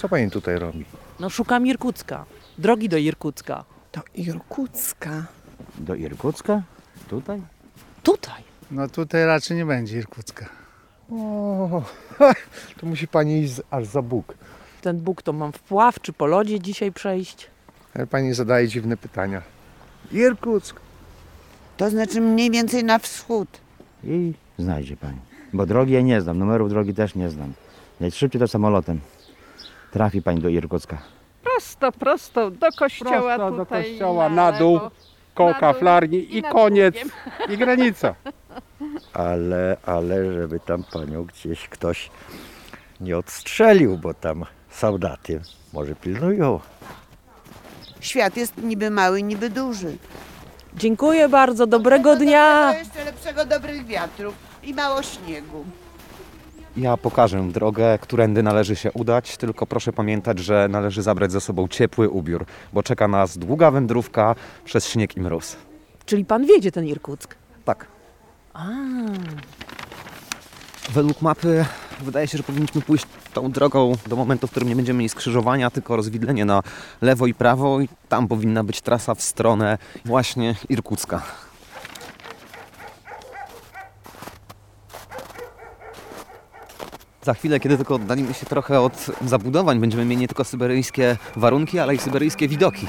Co pani tutaj robi? No szukam Irkucka. Drogi do Irkucka. Do Irkucka. Do Irkucka? Tutaj? Tutaj. No tutaj raczej nie będzie Irkucka. O, to musi pani iść aż za Bóg. Ten Bóg to mam wpław czy po lodzie dzisiaj przejść? Ale pani zadaje dziwne pytania. Irkuck. To znaczy mniej więcej na wschód. I znajdzie pani. Bo drogi ja nie znam, numerów drogi też nie znam. Najszybciej to samolotem. Trafi pani do Irkucka. Prosto do kościoła Prosto do tutaj kościoła, na dół, koło na dół kaflarni i nad koniec. Bugiem. I granica. Ale żeby tam panią gdzieś ktoś nie odstrzelił, bo tam soldaty może pilnują. Świat jest niby mały, niby duży. Dziękuję bardzo, dobrego dnia. Jeszcze lepszego dobrych wiatrów i mało śniegu. Ja pokażę drogę, którędy należy się udać, tylko proszę pamiętać, że należy zabrać ze sobą ciepły ubiór, bo czeka nas długa wędrówka przez śnieg i mróz. Czyli pan wiedzie ten Irkuck? Tak. A, Według mapy wydaje się, że powinniśmy pójść tą drogą do momentu, w którym nie będziemy mieli skrzyżowania, tylko rozwidlenie na lewo i prawo i tam powinna być trasa w stronę właśnie Irkucka. Za chwilę, kiedy tylko oddalimy się trochę od zabudowań, będziemy mieli nie tylko syberyjskie warunki, ale i syberyjskie widoki.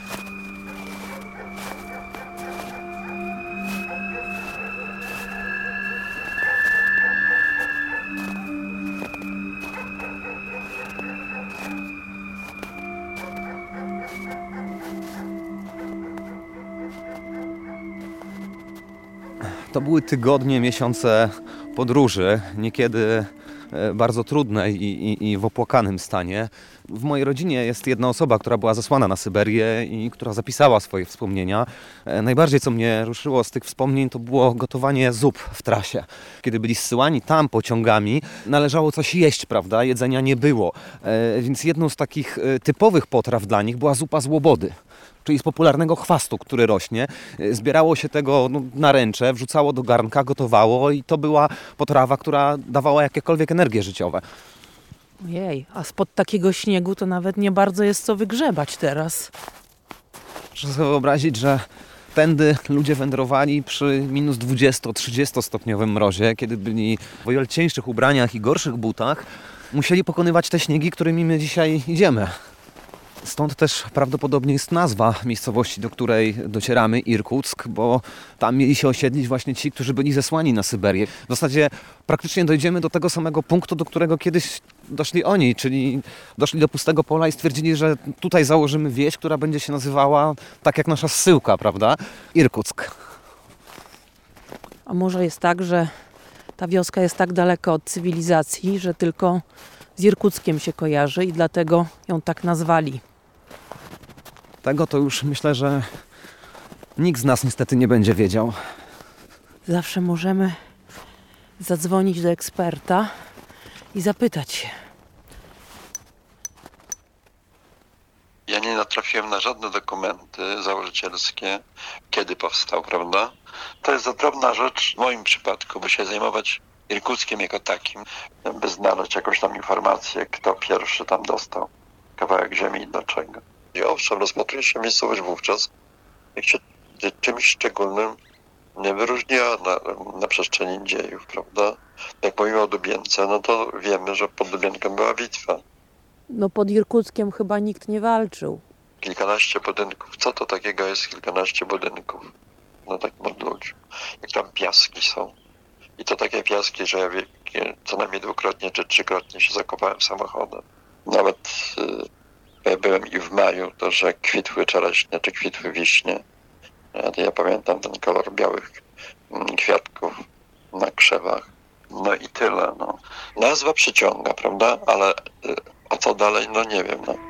To były tygodnie, miesiące podróży, niekiedy bardzo trudnej i w opłakanym stanie. W mojej rodzinie jest jedna osoba, która była zesłana na Syberię i która zapisała swoje wspomnienia. Najbardziej, co mnie ruszyło z tych wspomnień, to było gotowanie zup w trasie. Kiedy byli zsyłani tam pociągami, należało coś jeść, prawda? Jedzenia nie było. Więc jedną z takich typowych potraw dla nich była zupa z łobody, czyli z popularnego chwastu, który rośnie. Zbierało się tego na ręcze, wrzucało do garnka, gotowało i to była potrawa, która dawała jakiekolwiek energie życiowe. ojej, a spod takiego śniegu to nawet nie bardzo jest co wygrzebać teraz. Proszę sobie wyobrazić, że tędy ludzie wędrowali przy minus 20-30 stopniowym mrozie, kiedy byli w o wiele cieńszych ubraniach i gorszych butach. Musieli pokonywać te śniegi, którymi my dzisiaj idziemy. Stąd też prawdopodobnie jest nazwa miejscowości, do której docieramy, Irkuck, bo tam mieli się osiedlić właśnie ci, którzy byli zesłani na Syberię. W zasadzie praktycznie dojdziemy do tego samego punktu, do którego kiedyś doszli oni, czyli doszli do pustego pola i stwierdzili, że tutaj założymy wieś, która będzie się nazywała tak jak nasza zsyłka, prawda? Irkuck. A może jest tak, że ta wioska jest tak daleko od cywilizacji, że tylko z Irkuckiem się kojarzy i dlatego ją tak nazwali. Tego to już myślę, że nikt z nas niestety nie będzie wiedział. Zawsze możemy zadzwonić do eksperta i zapytać się. Ja nie natrafiłem na żadne dokumenty założycielskie, kiedy powstał, prawda? To jest za drobna rzecz w moim przypadku, by się zajmować Irkuckiem jako takim, by znaleźć jakąś tam informację, kto pierwszy tam dostał kawałek ziemi i dlaczego. I owszem, rozpatruje się miejscowość wówczas, jak się czymś szczególnym nie wyróżniła na przestrzeni dziejów, prawda? Jak mówimy o Dubience, no to wiemy, że pod Dubienką była bitwa. No pod Irkuckiem chyba nikt nie walczył. Kilkanaście budynków. Co to takiego jest kilkanaście budynków na takim odludziu? Jak tam piaski są. I to takie piaski, że ja co najmniej dwukrotnie czy trzykrotnie się zakopałem samochodem. Nawet ja byłem i w maju, to że kwitły czereśnie czy kwitły wiśnie. Ja pamiętam ten kolor białych kwiatków na krzewach. No i tyle. No. Nazwa przyciąga, prawda? Ale a co dalej? No nie wiem. No.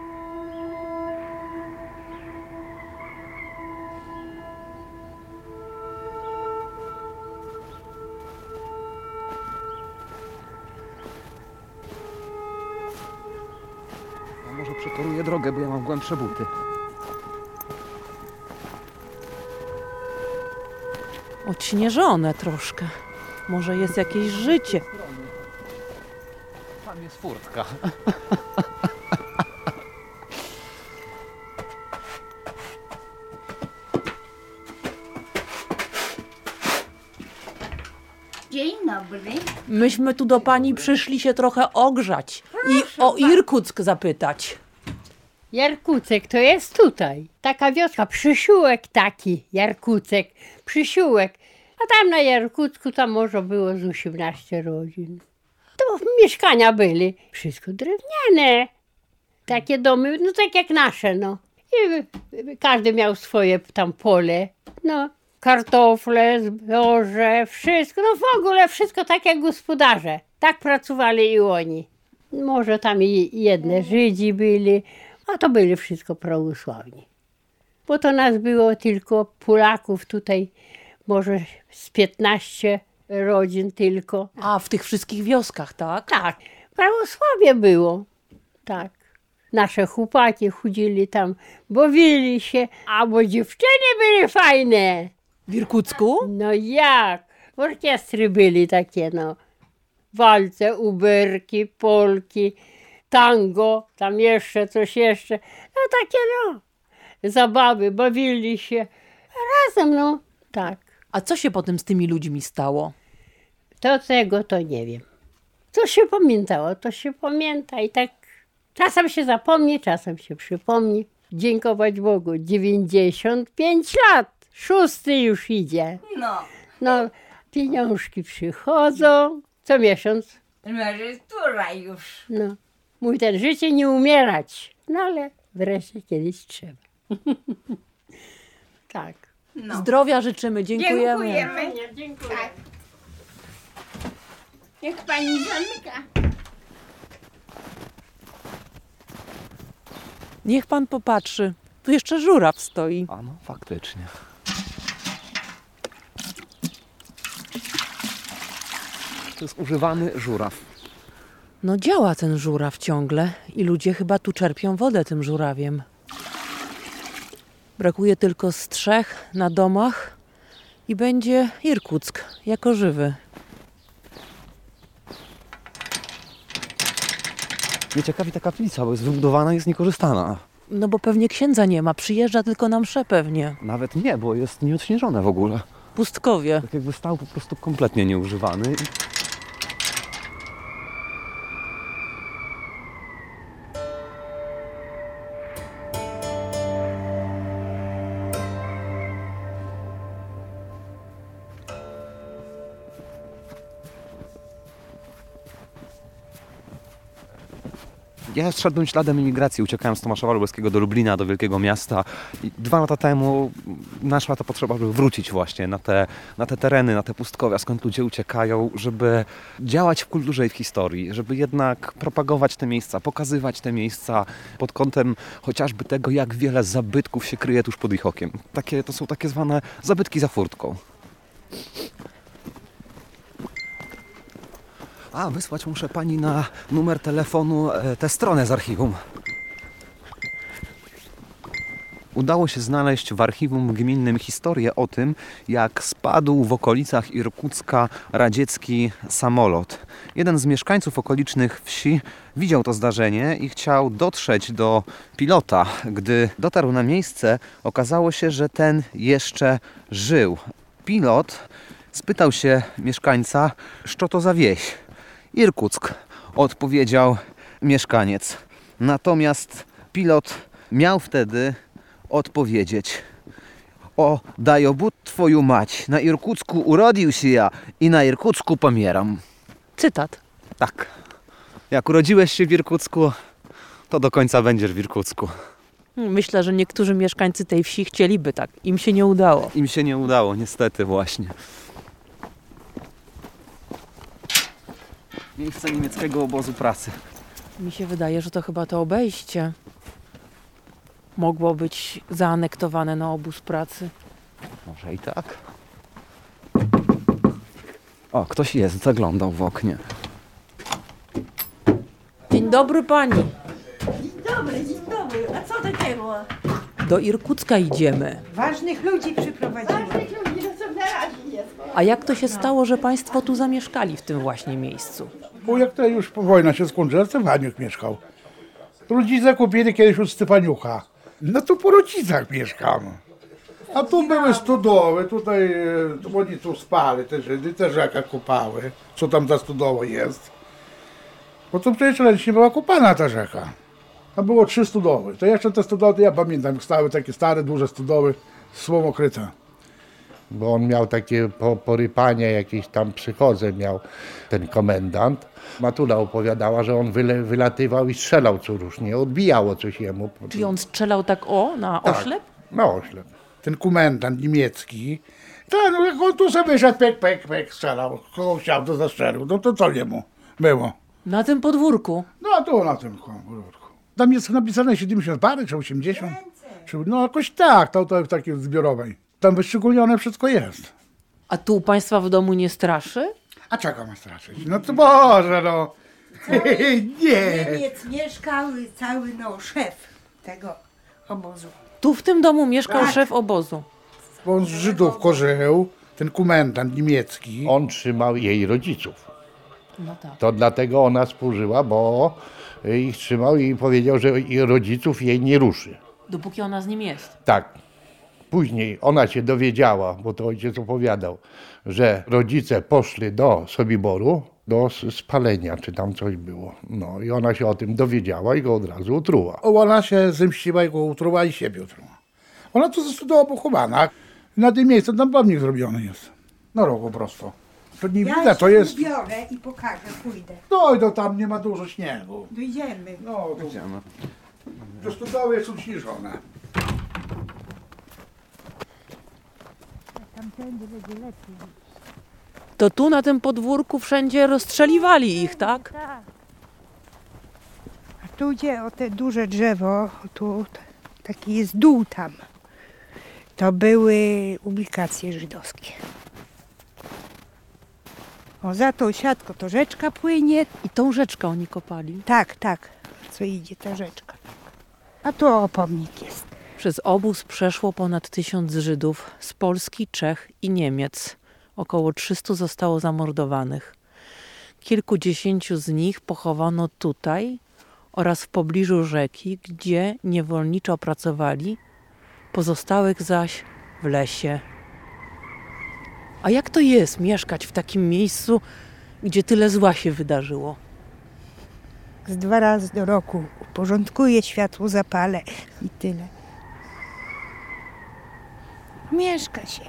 A może przetoruję drogę, bo ja mam głębsze buty. Odśnieżone troszkę. Może jest jakieś życie. Tam jest furtka. Dzień dobry. Myśmy tu do pani przyszli się trochę ogrzać i o Irkuck zapytać. Jarkucek to jest tutaj. Taka wioska, Przysiółek taki, Jarkucek, Przysiółek. A tam na Jarkucku tam może było z 18 rodzin. To mieszkania byli, wszystko drewniane. Takie domy, no tak jak nasze, no. I każdy miał swoje tam pole, no. Kartofle, zboże, wszystko, no w ogóle wszystko tak jak gospodarze. Tak pracowali i oni. Może tam i jedne Żydzi byli, a to byli wszystko prawosławni. Bo to nas było tylko Polaków tutaj, może z 15 rodzin tylko. A w tych wszystkich wioskach, tak? Tak, prawosławie było, tak. Nasze chłopaki chodzili tam, bawili się, a bo dziewczyny były fajne. W Irkucku? No jak? Orkiestry byli takie, no. Walce, uberki, polki, tango, tam jeszcze coś jeszcze. No takie, no. Zabawy, bawili się. Razem, no. Tak. A co się potem z tymi ludźmi stało? To tego to nie wiem. Co się pamiętało, to się pamięta i tak czasem się zapomni, czasem się przypomni. Dziękować Bogu, 95 lat. 6 już idzie. No, pieniążki przychodzą co miesiąc. Emerytura już. No, mój ten życie nie umierać. No ale wreszcie kiedyś trzeba. Tak. Zdrowia życzymy, dziękujemy. Dziękujemy. Dziękuję. Tak. Niech pani zamyka. Niech pan popatrzy. Tu jeszcze żuraw stoi. A no, faktycznie. To jest używany żuraw. No działa ten żuraw ciągle i ludzie chyba tu czerpią wodę tym żurawiem. Brakuje tylko strzech na domach i będzie Irkuck jako żywy. Mnie ciekawi ta kaplica, bo jest wybudowana i jest niekorzystana. No bo pewnie księdza nie ma, przyjeżdża tylko na mszę pewnie. Nawet nie, bo jest nieodśnieżone w ogóle. Pustkowie. Tak jakby stał po prostu kompletnie nieużywany. Ja szedłem śladem imigracji, uciekałem z Tomaszowa Lubelskiego do Lublina, do wielkiego miasta. I 2 lata temu naszła ta potrzeba, żeby wrócić właśnie na te tereny, na te pustkowia, skąd ludzie uciekają, żeby działać w kulturze i w historii, żeby jednak propagować te miejsca, pokazywać te miejsca pod kątem chociażby tego, jak wiele zabytków się kryje tuż pod ich okiem. To są takie zwane zabytki za furtką. A, wysłać muszę pani na numer telefonu tę stronę z archiwum. Udało się znaleźć w archiwum gminnym historię o tym, jak spadł w okolicach Irkucka radziecki samolot. Jeden z mieszkańców okolicznych wsi widział to zdarzenie i chciał dotrzeć do pilota. Gdy dotarł na miejsce, okazało się, że ten jeszcze żył. Pilot spytał się mieszkańca, co to za wieś. Irkuck, odpowiedział mieszkaniec. Natomiast pilot miał wtedy odpowiedzieć: o, dajobud twoją mać, na Irkucku urodził się ja i na Irkucku pomieram. Cytat. Tak. Jak urodziłeś się w Irkucku, to do końca będziesz w Irkucku. Myślę, że niektórzy mieszkańcy tej wsi chcieliby tak. Im się nie udało. Im się nie udało, niestety właśnie. Miejsce niemieckiego obozu pracy. Mi się wydaje, że to chyba to obejście mogło być zaanektowane na obóz pracy. Może i tak. O, ktoś jest, zaglądał w oknie. Dzień dobry pani. Dzień dobry. A co takiego? Do Irkucka idziemy. Ważnych ludzi przyprowadzimy. A jak to się stało, że państwo tu zamieszkali w tym właśnie miejscu? Bo jak to już wojna się skończyła, Stefaniuk mieszkał. Rodzice kupili kiedyś od Stefaniucha. No to po rodzicach mieszkam. A tu były stodoły, tutaj oni tu spali, te Żydy, te rzeka kopały, co tam za stodoła jest. Bo tu przecież ręcznie była kopana ta rzeka. Tam było 3 stodoły. To jeszcze te stodoły, to ja pamiętam, stały takie stare, duże stodoły, słowo kryte. Bo on miał takie porypanie, jakieś tam psychozy miał ten komendant. Matula opowiadała, że on wylatywał i strzelał co różnie, odbijało coś jemu. Czyli on strzelał tak na Tak. oślep? Na oślep. Ten komendant niemiecki, tak, no jak on tu sobie wyszedł, pek, pek, pek, strzelał. Kogo chciał, to zastrzelił. No to co jemu było? Na tym podwórku. No tu na tym podwórku. Tam jest napisane 70 parę, czy 80. Czy, no jakoś tak, to w takiej zbiorowej. Tam wyszczególnione wszystko jest. A tu u państwa w domu nie straszy? A czego ma straszyć? No to Boże, no. Nie. Niemiec mieszkał cały szef tego obozu. Tu w tym domu mieszkał Tak. szef obozu. On z Żydów korzył, ten komendant niemiecki. On trzymał jej rodziców. No tak. To dlatego ona współżyła, bo ich trzymał i powiedział, że jej rodziców jej nie ruszy. Dopóki ona z nim jest. Tak. Później ona się dowiedziała, bo to ojciec opowiadał, że rodzice poszli do Sobiboru, do spalenia, czy tam coś było. No i ona się o tym dowiedziała i go od razu utruła. Ona się zemściła i go utruła i siebie utruła. Ona tu została pochowana. Na tym miejscu tam pomnik zrobiony jest. Na rogu prosto. To nie widać, to jest... Biorę i pokażę, pójdę. No i to tam nie ma dużo śniegu. Dojdziemy. No, to... To stodoły jest uśnieżone. Tamtędy będzie lepiej. To tu na tym podwórku wszędzie rozstrzeliwali ich, tak? Tak. A tu gdzie o te duże drzewo, tu taki jest dół tam. To były ubikacje żydowskie. O, za tą siatką to rzeczka płynie. I tą rzeczkę oni kopali. Tak, tak. Co idzie ta rzeczka. A tu o, pomnik jest. Przez obóz przeszło ponad 1000 Żydów z Polski, Czech i Niemiec. Około 300 zostało zamordowanych. Kilkudziesięciu z nich pochowano tutaj oraz w pobliżu rzeki, gdzie niewolniczo pracowali, pozostałych zaś w lesie. A jak to jest mieszkać w takim miejscu, gdzie tyle zła się wydarzyło? Z 2 razy do roku uporządkuję, światło zapalę i tyle. Mieszka się.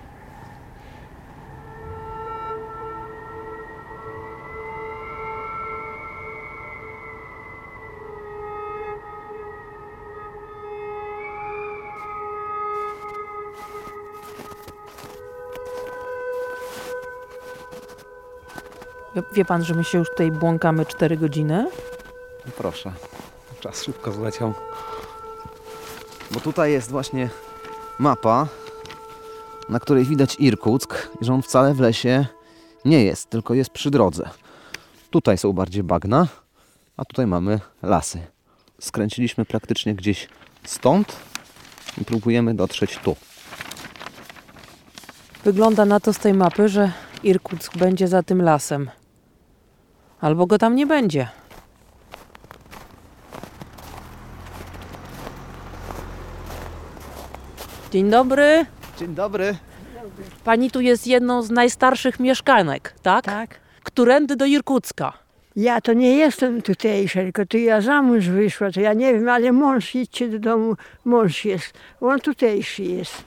Wie pan, że my się już tutaj błąkamy 4 godziny? Proszę, czas szybko zleciał. Bo tutaj jest właśnie mapa, na której widać Irkuck i że on wcale w lesie nie jest, tylko jest przy drodze. Tutaj są bardziej bagna, a tutaj mamy lasy. Skręciliśmy praktycznie gdzieś stąd i próbujemy dotrzeć tu. Wygląda na to z tej mapy, że Irkuck będzie za tym lasem. Albo go tam nie będzie. Dzień dobry. Dzień dobry. Pani tu jest jedną z najstarszych mieszkanek, tak? Tak. Którędy do Irkucka. Ja to nie jestem tutejsza, tylko to ja za mąż wyszła, to ja nie wiem, ale mąż, idźcie do domu, mąż jest, on tutejszy jest.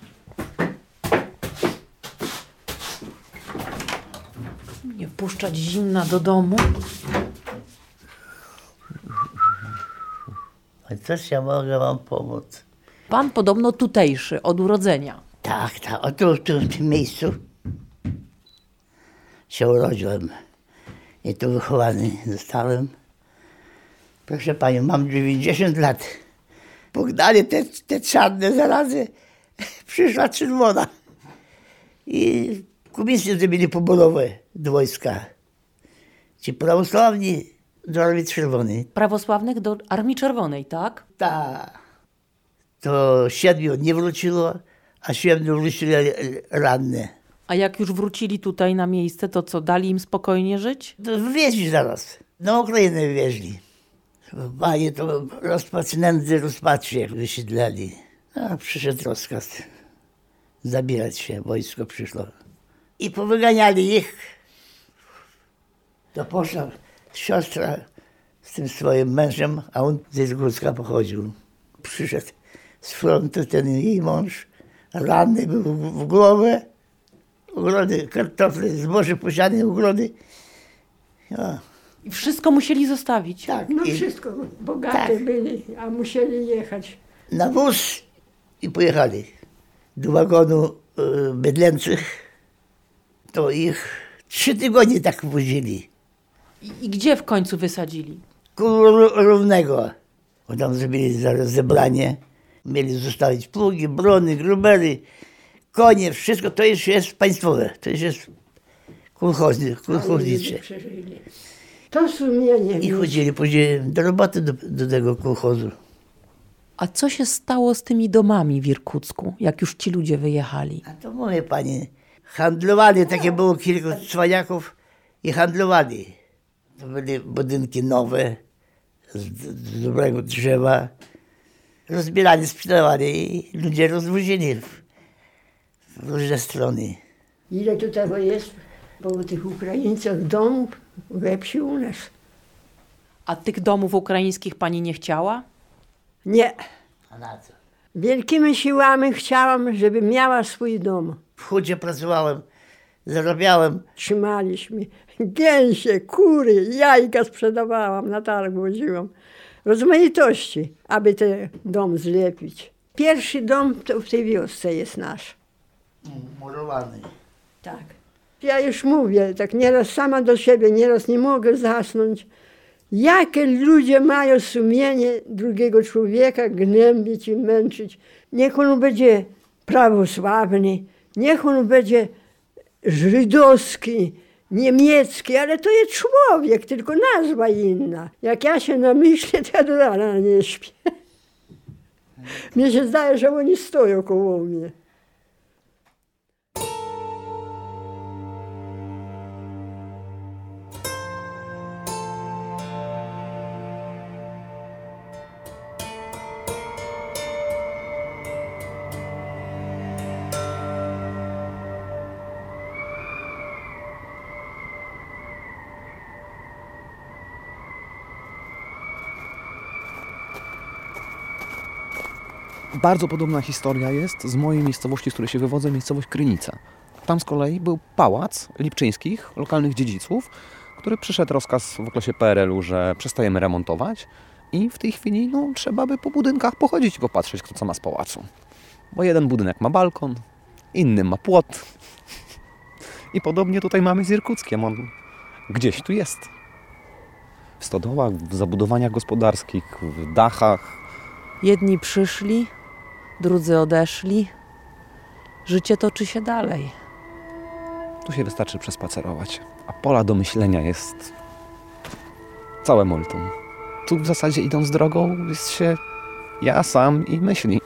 Nie wpuszczać zimna do domu. A coś ja mogę wam pomóc? Pan podobno tutejszy, od urodzenia. Tak, tak. O tu w tym miejscu się urodziłem. I tu wychowany zostałem. Proszę panią, mam 90 lat. Pognali te czarne zarazy. Przyszła czerwona. I komisję zrobili poborowe do wojska. Ci prawosławni do Armii Czerwonej. Prawosławnych do Armii Czerwonej, tak? Tak. To 7 nie wróciło, a 7 wrócili ranne. A jak już wrócili tutaj na miejsce, to co, dali im spokojnie żyć? To wywieźli zaraz. Na Ukrainę wywieźli. Panie to nędzy rozpatrzy, jak wysiedlali. A przyszedł rozkaz. zabierać się, wojsko przyszło. I powyganiali ich. To poszła siostra z tym swoim mężem, a on z Irkucka pochodził. Przyszedł z frontu ten jej mąż, ranny był w głowę, ogrody, kartofle, zboże posiane, ogrody. Ja. I wszystko musieli zostawić. Tak. No wszystko, bogate byli, a musieli jechać. Na wóz i pojechali do wagonu bydlęcych. To ich 3 tygodnie tak wozili. I gdzie w końcu wysadzili? Koło Równego. Bo tam zrobili zebranie. Mieli zostawić pługi, brony, grubery, konie, wszystko. To już jest państwowe. To już jest kolchoznicze. To sumienie. I chodzili później do roboty do tego kolchozu. A co się stało z tymi domami w Irkucku, jak już ci ludzie wyjechali? A to mówię pani, handlowali, takie było kilku cwaniaków i handlowali. To były budynki nowe, z dobrego drzewa. Rozbierali, sprzedawali i ludzie rozwozili w różne strony. Ile tu tego jest po tych Ukraińcach domów we wsi u nas? A tych domów ukraińskich pani nie chciała? Nie. A na co? Wielkimi siłami chciałam, żeby miała swój dom. W chudzie pracowałem, zarabiałem. Trzymaliśmy gęsie, kury, jajka sprzedawałam, na targ woziłam. Rozmaitości, aby ten dom zlepić. Pierwszy dom to w tej wiosce jest nasz. Murowany. Tak. Ja już mówię, tak nieraz sama do siebie, nieraz nie mogę zasnąć. Jakie ludzie mają sumienie drugiego człowieka gnębić i męczyć. Niech on będzie prawosławny, niech on będzie żydowski, niemiecki, ale to jest człowiek, tylko nazwa inna. Jak ja się namyślę, to ja do rana nie śpię. Mnie się zdaje, że oni stoją koło mnie. Bardzo podobna historia jest z mojej miejscowości, z której się wywodzę, miejscowość Krynica. Tam z kolei był pałac Lipczyńskich, lokalnych dziedziców, który przyszedł rozkaz w okresie PRL-u, że przestajemy remontować i w tej chwili trzeba by po budynkach pochodzić i popatrzeć, kto co ma z pałacu. Bo jeden budynek ma balkon, inny ma płot. I podobnie tutaj mamy z Irkuckiem. On gdzieś tu jest. W stodołach, w zabudowaniach gospodarskich, w dachach. Jedni przyszli, drudzy odeszli. Życie toczy się dalej. Tu się wystarczy przespacerować, a pola do myślenia jest całe multum. Tu w zasadzie idąc drogą jest się ja sam i myśli.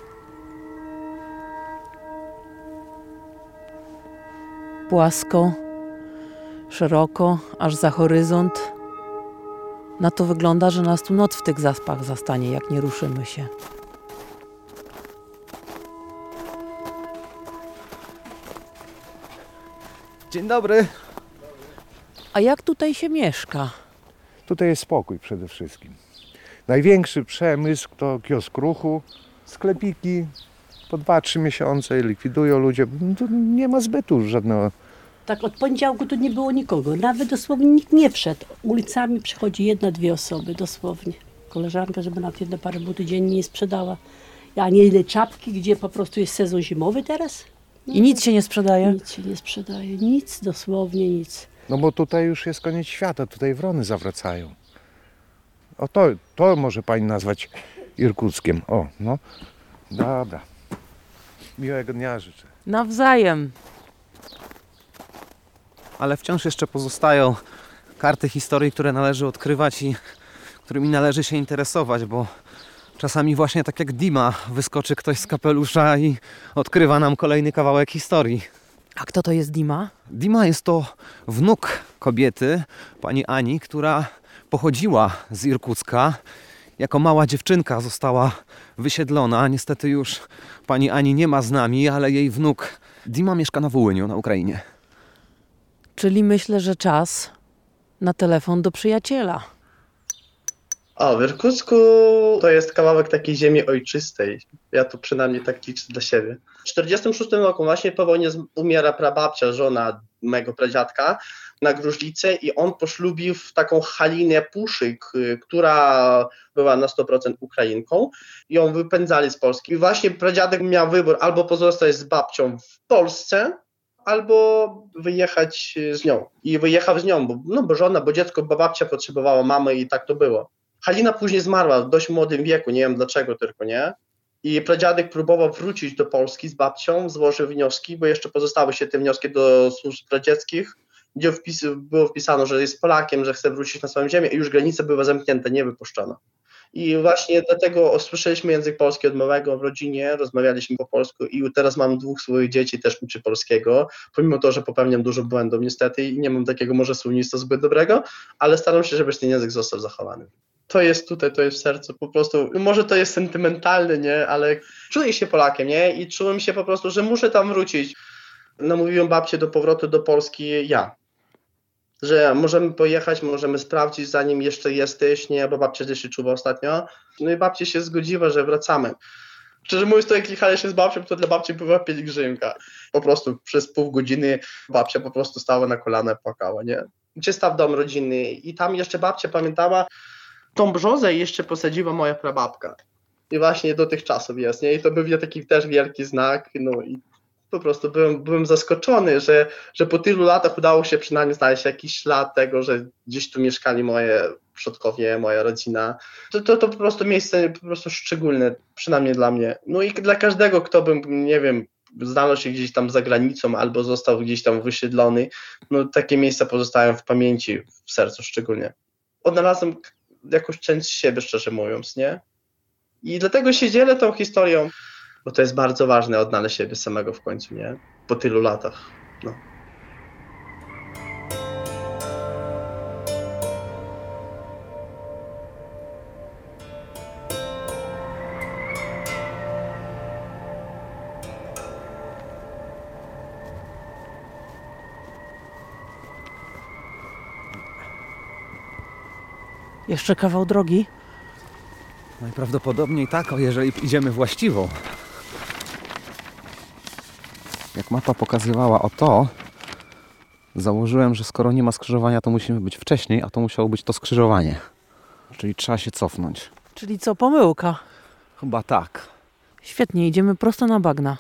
Płasko, szeroko, aż za horyzont. Na to wygląda, że nas tu noc w tych zaspach zastanie, jak nie ruszymy się. Dzień dobry. A jak tutaj się mieszka? Tutaj jest spokój przede wszystkim. Największy przemysł to kiosk ruchu, sklepiki po 2-3 miesiące likwidują ludzie. Tu nie ma zbytu żadnego. Tak od poniedziałku tu nie było nikogo, nawet dosłownie nikt nie wszedł. Ulicami przychodzi 1-2 osoby, dosłownie. Koleżanka, żeby na jedne parę butów dziennie nie sprzedała. A nie ile czapki, gdzie po prostu jest sezon zimowy teraz. No, i nic się nie sprzedaje? Nic się nie sprzedaje, nic, dosłownie nic. No bo tutaj już jest koniec świata, tutaj wrony zawracają. O to może pani nazwać Irkuckiem. O, no. Dobra. Miłego dnia życzę. Nawzajem. Ale wciąż jeszcze pozostają karty historii, które należy odkrywać i którymi należy się interesować, bo czasami właśnie tak jak Dima wyskoczy ktoś z kapelusza i odkrywa nam kolejny kawałek historii. A kto to jest Dima? Dima jest to wnuk kobiety, pani Ani, która pochodziła z Irkucka. Jako mała dziewczynka została wysiedlona. Niestety już pani Ani nie ma z nami, ale jej wnuk Dima mieszka na Wołyniu, na Ukrainie. Czyli myślę, że czas na telefon do przyjaciela. O, w Irkucku to jest kawałek takiej ziemi ojczystej. Ja tu przynajmniej tak liczę dla siebie. W 1946 roku właśnie po wojnie umiera prababcia, żona mego pradziadka na gruźlicę i on poślubił taką Halinę Puszyk, która była na 100% Ukrainką i ją wypędzali z Polski. I właśnie pradziadek miał wybór albo pozostać z babcią w Polsce, albo wyjechać z nią. I wyjechał z nią, bo żona, bo dziecko, bo babcia potrzebowała mamy i tak to było. Halina później zmarła w dość młodym wieku, nie wiem dlaczego tylko, nie? I pradziadek próbował wrócić do Polski z babcią, złożył wnioski, bo jeszcze pozostały się te wnioski do służb radzieckich, gdzie było wpisane, że jest Polakiem, że chce wrócić na swoją ziemię i już granice były zamknięte, nie wypuszczono. I właśnie dlatego usłyszeliśmy język polski od małego w rodzinie, rozmawialiśmy po polsku i teraz mam 2 swoich dzieci, też uczy polskiego, pomimo to, że popełniam dużo błędów niestety i nie mam takiego może słownictwa zbyt dobrego, ale staram się, żeby ten język został zachowany. To jest tutaj, to jest w sercu, po prostu, może to jest sentymentalne, nie, ale czuję się Polakiem, nie, i czułem się po prostu, że muszę tam wrócić. Namówiłem babcię do powrotu do Polski ja, że możemy pojechać, możemy sprawdzić, zanim jeszcze jesteś, nie, bo babcia też się czuwa ostatnio. No i babcia się zgodziła, że wracamy. Szczerze mówiąc, to jak jechaliśmy z babcią, to dla babci była pielgrzymka. Po prostu przez pół godziny babcia po prostu stała na kolana i płakała, nie. Gdzie stał dom rodzinny i tam jeszcze babcia pamiętała, tą brzozę jeszcze posadziła moja prababka. I właśnie do tych czasów jest, nie? I to był taki też wielki znak, no i po prostu byłem zaskoczony, że po tylu latach udało się przynajmniej znaleźć jakiś ślad tego, że gdzieś tu mieszkali moje przodkowie, moja rodzina. To po prostu miejsce po prostu szczególne, przynajmniej dla mnie. No i dla każdego, kto by, nie wiem, znalazł się gdzieś tam za granicą albo został gdzieś tam wysiedlony, no takie miejsca pozostają w pamięci, w sercu szczególnie. Odnalazłem jakąś część siebie, szczerze mówiąc, nie? I dlatego się dzielę tą historią, bo to jest bardzo ważne, odnaleźć siebie samego w końcu, nie? Po tylu latach, no. Jeszcze kawał drogi? Najprawdopodobniej tak, jeżeli idziemy właściwą. Jak mapa pokazywała o to, założyłem, że skoro nie ma skrzyżowania, to musimy być wcześniej, a to musiało być to skrzyżowanie. Czyli trzeba się cofnąć. Czyli co, pomyłka? Chyba tak. Świetnie, idziemy prosto na bagna.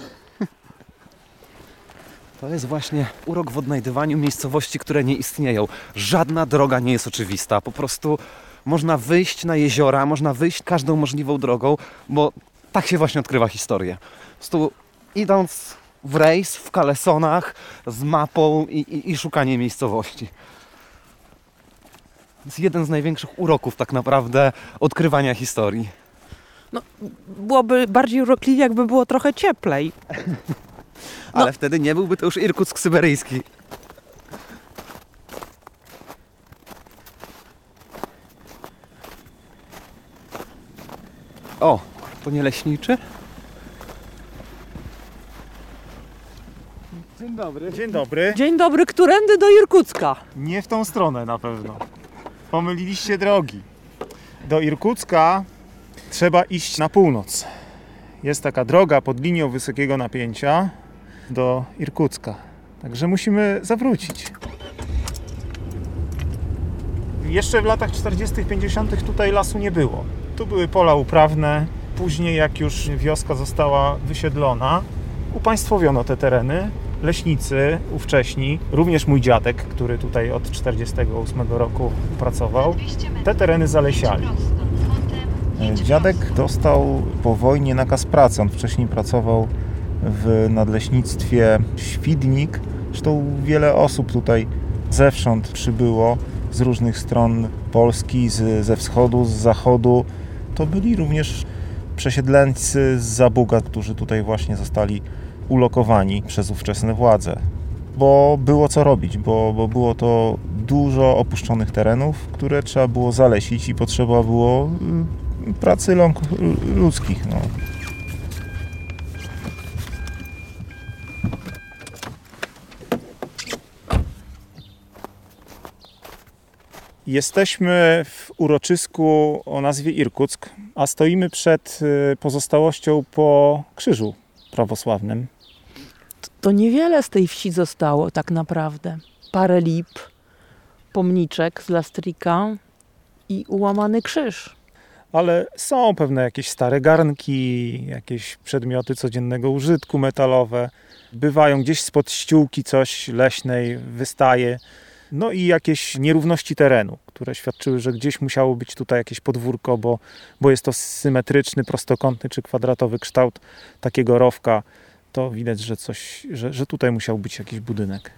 To jest właśnie urok w odnajdywaniu miejscowości, które nie istnieją. Żadna droga nie jest oczywista. Po prostu można wyjść na jeziora, można wyjść każdą możliwą drogą, bo tak się właśnie odkrywa historię. Po prostu idąc w rejs, w kalesonach, z mapą i szukanie miejscowości. To jest jeden z największych uroków tak naprawdę odkrywania historii. No, byłoby bardziej urokliwie, jakby było trochę cieplej. Ale wtedy nie byłby to już Irkuck syberyjski. O, to nie leśniczy? Dzień dobry. Dzień dobry. Dzień dobry, którędy do Irkucka? Nie w tą stronę na pewno. Pomyliliście drogi. Do Irkucka trzeba iść na północ. Jest taka droga pod linią wysokiego napięcia do Irkucka. Także musimy zawrócić. Jeszcze w latach 40., 50. tutaj lasu nie było. Tu były pola uprawne. Później, jak już wioska została wysiedlona, upaństwowiono te tereny. Leśnicy ówcześni, również mój dziadek, który tutaj od 1948 roku pracował, te tereny zalesiali. Dziadek dostał po wojnie nakaz pracy. On wcześniej pracował w nadleśnictwie Świdnik. Zresztą wiele osób tutaj zewsząd przybyło z różnych stron Polski, ze wschodu, z zachodu. To byli również przesiedleńcy z Zabuga, którzy tutaj właśnie zostali ulokowani przez ówczesne władze. Bo było co robić, bo było to dużo opuszczonych terenów, które trzeba było zalesić i potrzeba było pracy rąk ludzkich. No. Jesteśmy w uroczysku o nazwie Irkuck, a stoimy przed pozostałością po krzyżu prawosławnym. To niewiele z tej wsi zostało tak naprawdę. Parę lip, pomniczek z lastrika i ułamany krzyż. Ale są pewne jakieś stare garnki, jakieś przedmioty codziennego użytku metalowe. Bywają gdzieś spod ściółki coś leśnej wystaje. No i jakieś nierówności terenu, które świadczyły, że gdzieś musiało być tutaj jakieś podwórko, bo jest to symetryczny, prostokątny czy kwadratowy kształt takiego rowka. To widać, że tutaj musiał być jakiś budynek.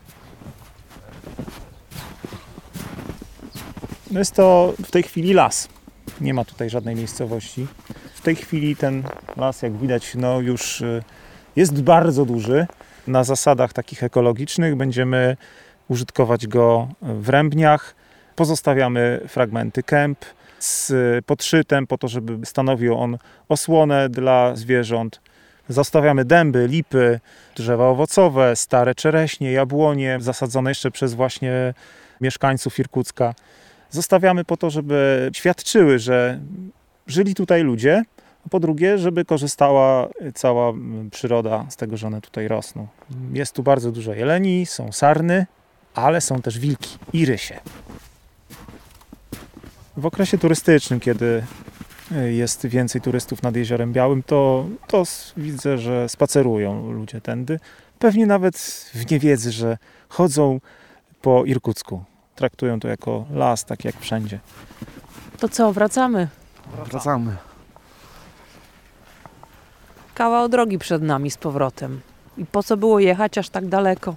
No jest to w tej chwili las. Nie ma tutaj żadnej miejscowości. W tej chwili ten las, jak widać, no już jest bardzo duży. Na zasadach takich ekologicznych będziemy użytkować go w rębniach. Pozostawiamy fragmenty kęp z podszytem po to, żeby stanowił on osłonę dla zwierząt. Zostawiamy dęby, lipy, drzewa owocowe, stare czereśnie, jabłonie zasadzone jeszcze przez właśnie mieszkańców Irkucka. Zostawiamy po to, żeby świadczyły, że żyli tutaj ludzie, a po drugie, żeby korzystała cała przyroda z tego, że one tutaj rosną. Jest tu bardzo dużo jeleni, są sarny, ale są też wilki i rysie. W okresie turystycznym, kiedy jest więcej turystów nad Jeziorem Białym, to widzę, że spacerują ludzie tędy. Pewnie nawet w niewiedzy, że chodzą po Irkucku. Traktują to jako las, tak jak wszędzie. To co, wracamy? Wracamy. Kawał drogi przed nami z powrotem. I po co było jechać aż tak daleko?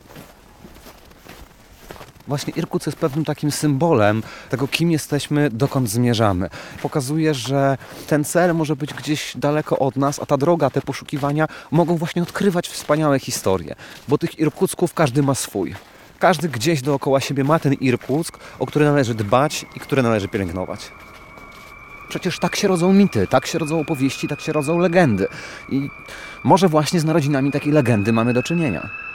Właśnie Irkuc jest pewnym takim symbolem tego, kim jesteśmy, dokąd zmierzamy. Pokazuje, że ten cel może być gdzieś daleko od nas, a ta droga, te poszukiwania mogą właśnie odkrywać wspaniałe historie. Bo tych Irkucków każdy ma swój. Każdy gdzieś dookoła siebie ma ten Irkuck, o który należy dbać i który należy pielęgnować. Przecież tak się rodzą mity, tak się rodzą opowieści, tak się rodzą legendy. I może właśnie z narodzinami takiej legendy mamy do czynienia.